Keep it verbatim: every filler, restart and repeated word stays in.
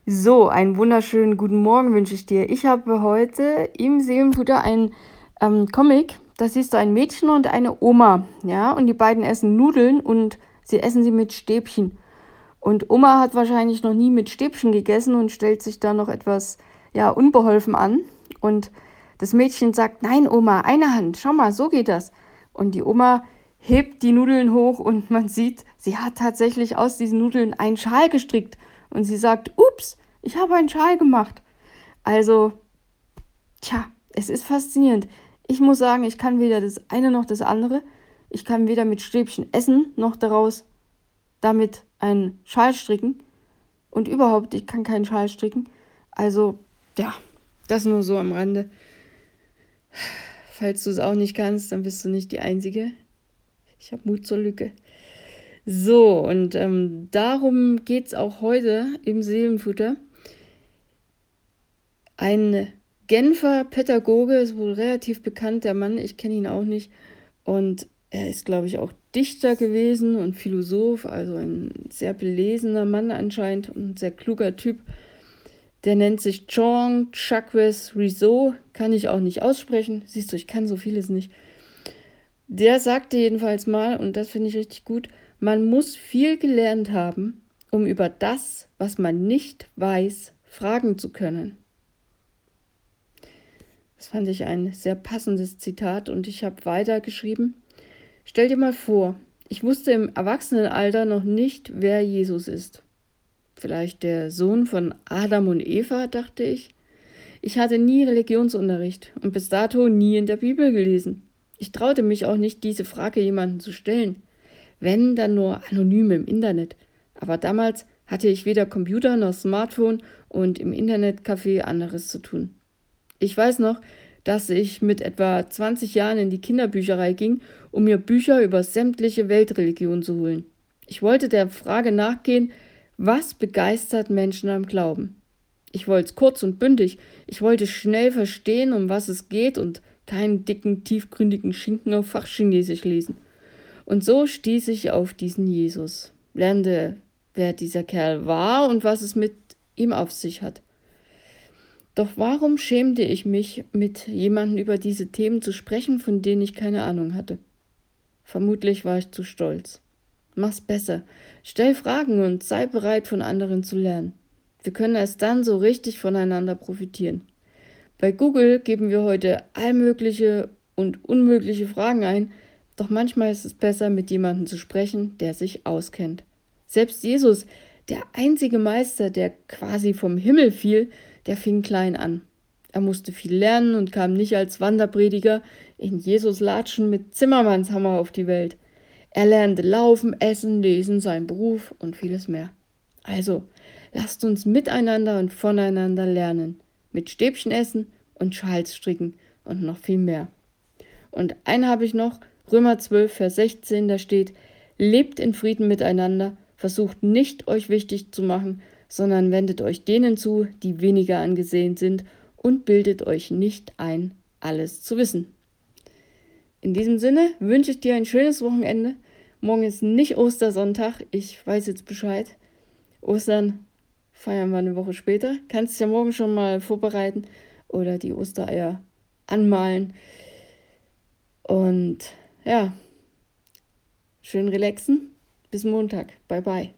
So, einen wunderschönen guten Morgen wünsche ich dir. Ich habe heute im Seelenfutter ein ähm, Comic. Da siehst du ein Mädchen und eine Oma, ja, und die beiden essen Nudeln und sie essen sie mit Stäbchen. Und Oma hat wahrscheinlich noch nie mit Stäbchen gegessen und stellt sich da noch etwas, ja, unbeholfen an. Und das Mädchen sagt, nein, Oma, eine Hand, schau mal, so geht das. Und die Oma hebt die Nudeln hoch und man sieht, sie hat tatsächlich aus diesen Nudeln einen Schal gestrickt. Und sie sagt, ups, ich habe einen Schal gemacht. Also, tja, es ist faszinierend. Ich muss sagen, ich kann weder das eine noch das andere. Ich kann weder mit Stäbchen essen, noch daraus damit einen Schal stricken. Und überhaupt, ich kann keinen Schal stricken. Also, ja, das nur so am Rande. Falls du es auch nicht kannst, dann bist du nicht die Einzige. Ich habe Mut zur Lücke. So, und ähm, darum geht es auch heute im Seelenfutter. Ein Genfer Pädagoge ist wohl relativ bekannt, der Mann, ich kenne ihn auch nicht. Und er ist, glaube ich, auch Dichter gewesen und Philosoph, also ein sehr belesener Mann anscheinend und ein sehr kluger Typ. Der nennt sich Jean Jacques Rousseau, kann ich auch nicht aussprechen. Siehst du, ich kann so vieles nicht. Der sagte jedenfalls mal, und das finde ich richtig gut, man muss viel gelernt haben, um über das, was man nicht weiß, fragen zu können. Das fand ich ein sehr passendes Zitat und ich habe weitergeschrieben. Stell dir mal vor, ich wusste im Erwachsenenalter noch nicht, wer Jesus ist. Vielleicht der Sohn von Adam und Eva, dachte ich. Ich hatte nie Religionsunterricht und bis dato nie in der Bibel gelesen. Ich traute mich auch nicht, diese Frage jemandem zu stellen. Wenn, dann nur anonym im Internet. Aber damals hatte ich weder Computer noch Smartphone und im Internetcafé anderes zu tun. Ich weiß noch, dass ich mit etwa zwanzig Jahren in die Kinderbücherei ging, um mir Bücher über sämtliche Weltreligionen zu holen. Ich wollte der Frage nachgehen, was begeistert Menschen am Glauben? Ich wollte es kurz und bündig. Ich wollte schnell verstehen, um was es geht und keinen dicken, tiefgründigen Schinken auf Fachchinesisch lesen. Und so stieß ich auf diesen Jesus, lernte, wer dieser Kerl war und was es mit ihm auf sich hat. Doch warum schämte ich mich, mit jemandem über diese Themen zu sprechen, von denen ich keine Ahnung hatte? Vermutlich war ich zu stolz. Mach's besser. Stell Fragen und sei bereit, von anderen zu lernen. Wir können erst dann so richtig voneinander profitieren. Bei Google geben wir heute allmögliche und unmögliche Fragen ein, doch manchmal ist es besser, mit jemandem zu sprechen, der sich auskennt. Selbst Jesus, der einzige Meister, der quasi vom Himmel fiel, der fing klein an. Er musste viel lernen und kam nicht als Wanderprediger in Jesus Latschen mit Zimmermannshammer auf die Welt. Er lernte laufen, essen, lesen, seinen Beruf und vieles mehr. Also, lasst uns miteinander und voneinander lernen. Mit Stäbchen essen und Schals stricken und noch viel mehr. Und einen habe ich noch, Römer zwölf, Vers sechzehn, da steht, lebt in Frieden miteinander, versucht nicht euch wichtig zu machen, sondern wendet euch denen zu, die weniger angesehen sind und bildet euch nicht ein, alles zu wissen. In diesem Sinne wünsche ich dir ein schönes Wochenende. Morgen ist nicht Ostersonntag, ich weiß jetzt Bescheid. Ostern feiern wir eine Woche später. Kannst dich ja morgen schon mal vorbereiten oder die Ostereier anmalen. Und ja, schön relaxen. Bis Montag. Bye bye.